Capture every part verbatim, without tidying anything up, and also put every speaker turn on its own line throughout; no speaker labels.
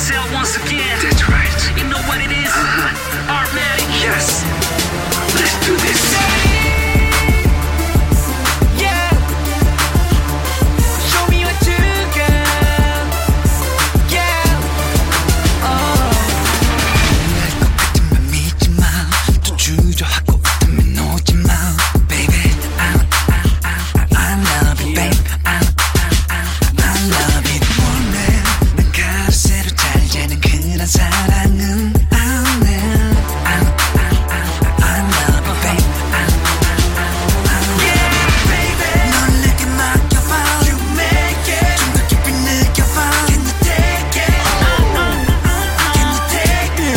yourself once again.
That's right.
You know what it is?
Uh-huh.
Artmatic.
Yes. Let's do this.
Yeah. Show me what you got. Yeah. Oh.
날 것 같으면 믿지 마. 또 주저하고 있다면 오지 마. Baby, I, I, I, I love you, babe. I, I, I, I love you. 원래 난 가로세로 잘 되는 그런 사랑은 안 해. I, I, I, I love you, babe. I, I, I love you, baby. 넌 내게 맡겨봐. You make it. 좀 더 깊이 느껴봐. Can you take it? Can you take it?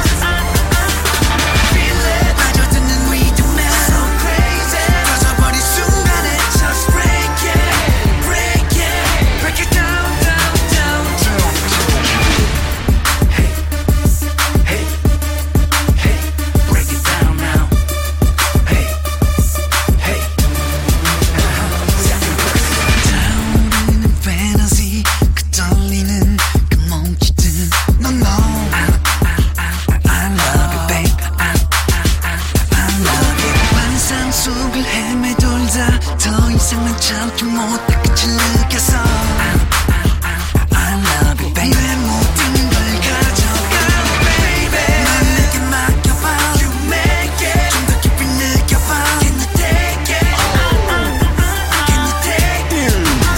Feel it. 빠져드는 리듬에 So crazy. 터져버린 순간에 Just break it. Break it. Break it down, down, down, down. Hey, hey, hey. Break it down now. Hey, hey. Second verse. 타오르는 fantasy. 그 떨리는 그 몸짓은 No, no. I, I, I, I love you, babe. I, I, I, I love you. 환상 속을 헤매돌다 더 이상 난 참지 못해 끝을 느껴서 I, I, I, I love you, babe. 내 모든 걸 가져가, baby. 넌 내게 맡겨봐. You make it. 좀 더 깊이 느껴봐. Can you take it? Can you take it?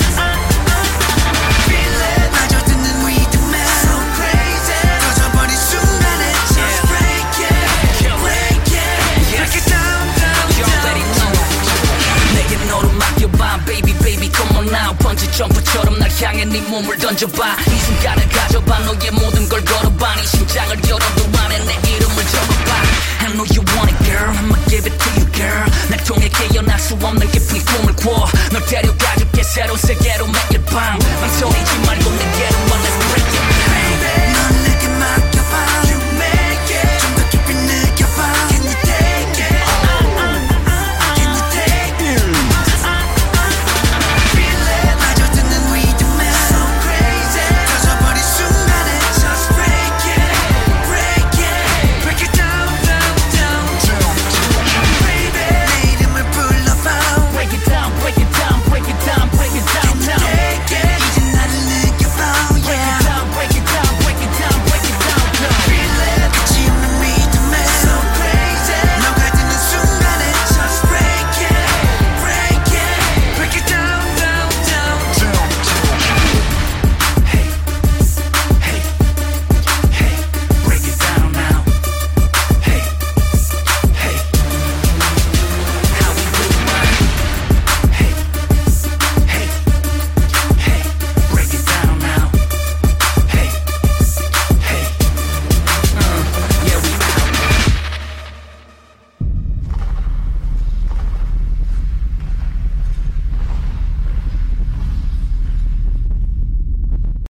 Feel it. 빠져드는 리듬에 So crazy. 터져버린 순간에 Just break it. Break it. Break it down, down,
You already
down.
know. 내게 너로 맡겨봐. Baby, baby, come on now. 번지 점프처럼 날 향해 네 몸을 던져봐. 이 순간을 가져봐. 너의 모든 걸 걸어봐. 네 심장을 열어도 안에 내 이름을 적어봐. I know you want it, girl. I'ma give it to you, girl. 날 통해 깨어날 수 없는 깊은 꿈을 꿔. 널 데려가줄게 새로운 세계로 매일 밤. 망설이지 말고 내게